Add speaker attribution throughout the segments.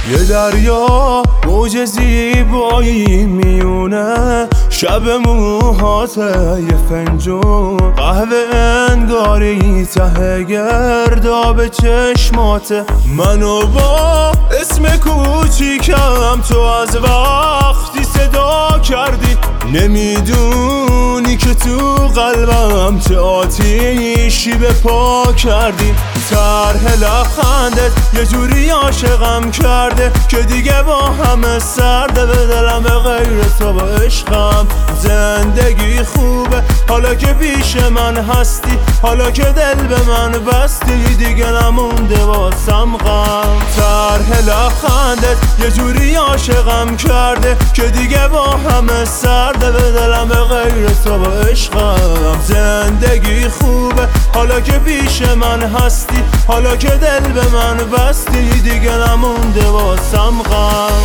Speaker 1: یه دریا موج زیبایی میونه شب موهاته یه فنجون قهوه انگاری ته گرداب چشماته منو با اسم کوچیکم تو از وقتی صدا کردی نمیدونی که تو قلبم چه آتیشی به پا کردی طرح لبخندت یه جوری عاشقم کرده که دیگه با همه سرده به دلم به غیر تو با عشقم زندگی خوبه حالا که پیش من هستی حالا که دل به من بستی دیگه نمونده واسم غم طرح لبخندت یه جوری عاشقم کرده که دیگه با همه سرده به دلم به غیر تو با عشقم زندگی خوبه حالا که پیش من هستی حالا که دل به من بستی دیگه نمونده واسم غم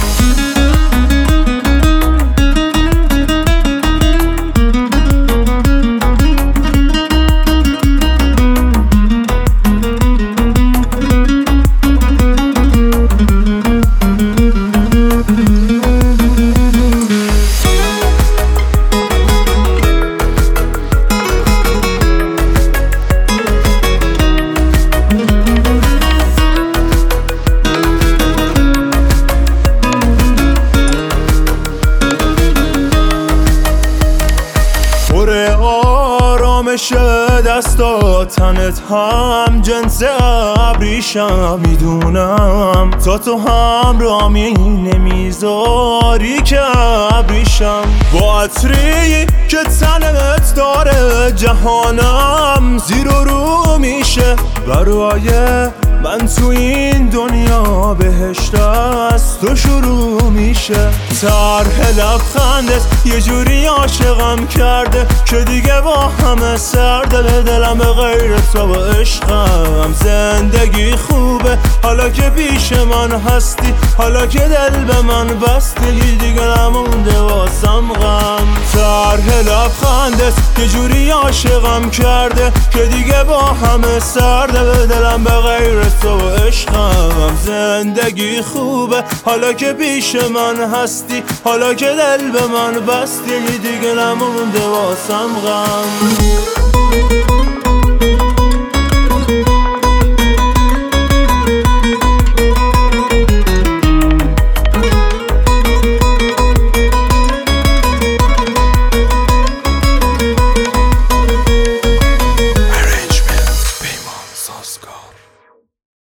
Speaker 1: آرامش دستا تنت هم جنس ابریشم میدونم تا همراهی نمیذاری که ابریشم با عطری که تنت داره جهانم زیر و رو میشه برای من تو این دنیا بهشت از تو شروع میشه طرح لبخندت یه جوری عاشقم کرده که دیگه با همه سرده به دلم به غیر تو با عشقم زندگی خوبه حالا که پیش من هستی حالا که دل به من بستی دیگه نمونده واسم غم طرح لبخندت یه جوری عاشقم کرده که دیگه با همه سرده به دلم به غیر تو با عشقم زندگی خوبه حالا که پیش من هستی حالا که دل به من بستی دیگه نمونده واسم غم